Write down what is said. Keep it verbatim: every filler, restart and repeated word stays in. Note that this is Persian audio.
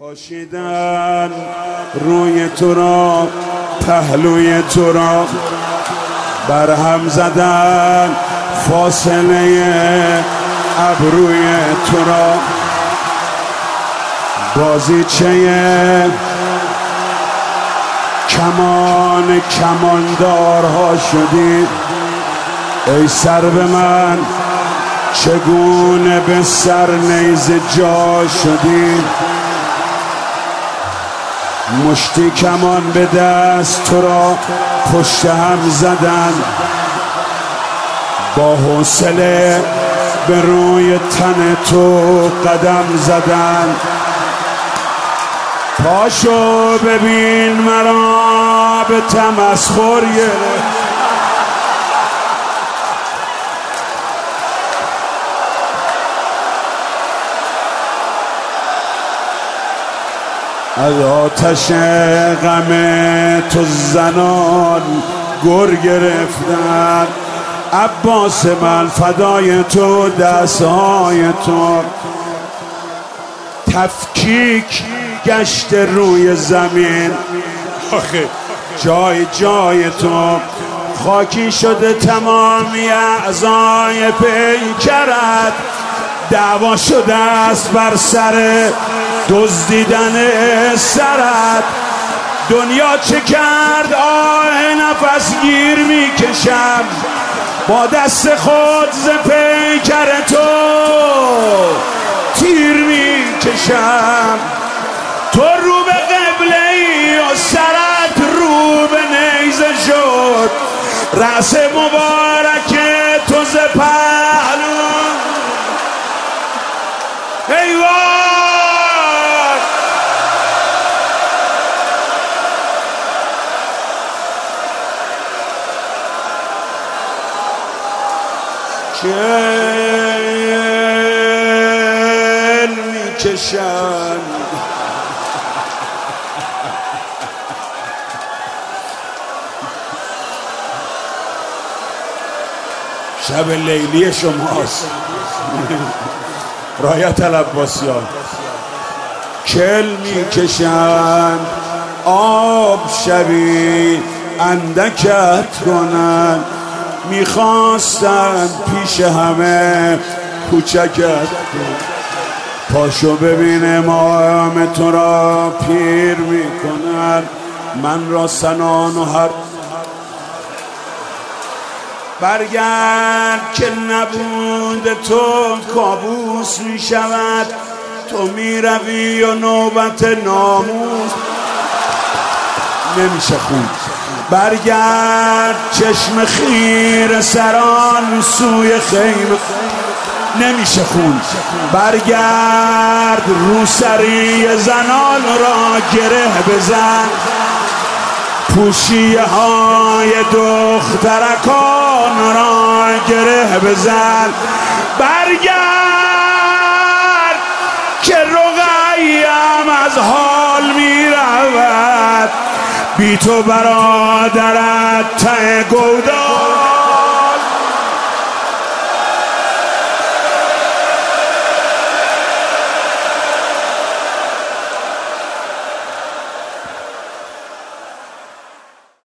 پاشیدن روی تو را، پهلوی تو را برهم زدن، فاصله ابروی تو را بازیچه کمان کماندارها شدی. ای سر به من چگونه به سر نیزه جا شدی. مشتی کمان به دست تو را پشت هم زدن، با حوصله به روی تن تو قدم زدن. پاشو ببین مرا به تمسخر گرفت، از آتش غم تو زنان گر گرفتن. عباس من فدای تو، دستهای تو تفکیک گشت روی زمین. آخه جای جای تو خاکی شده، تمامی اعضای پیکرت دعوا شده است بر سر دزدیدن سرت. دنیا چه کرد آه نفس گیر میکشم، با دست خود ز پیکر تو تیر میکشم. تو رو به قبله ای و سرت رو به نیزه شد، رأس مبارک تو ز پهلو. ای وای کل میکشن. شب لیلی شماست رایت العباسیان. کل میکشن آب شبی اندکت کنن، میخواستن پیش همه کوچکت. پاشو ببین امام تو را پیر میکنن، من را سنان و هر برگرد که نبود تو کابوس میشود. تو میروی و نوبت ناموس نمیشه خون. برگرد چشم خیر سران سوی خیمه نمیشه خون. برگرد روسری زنان را گره بزن، پوشیه های دخترکان را گره بزن. برگرد که رقیم از حال میرود، بی تو برادرت ته گودا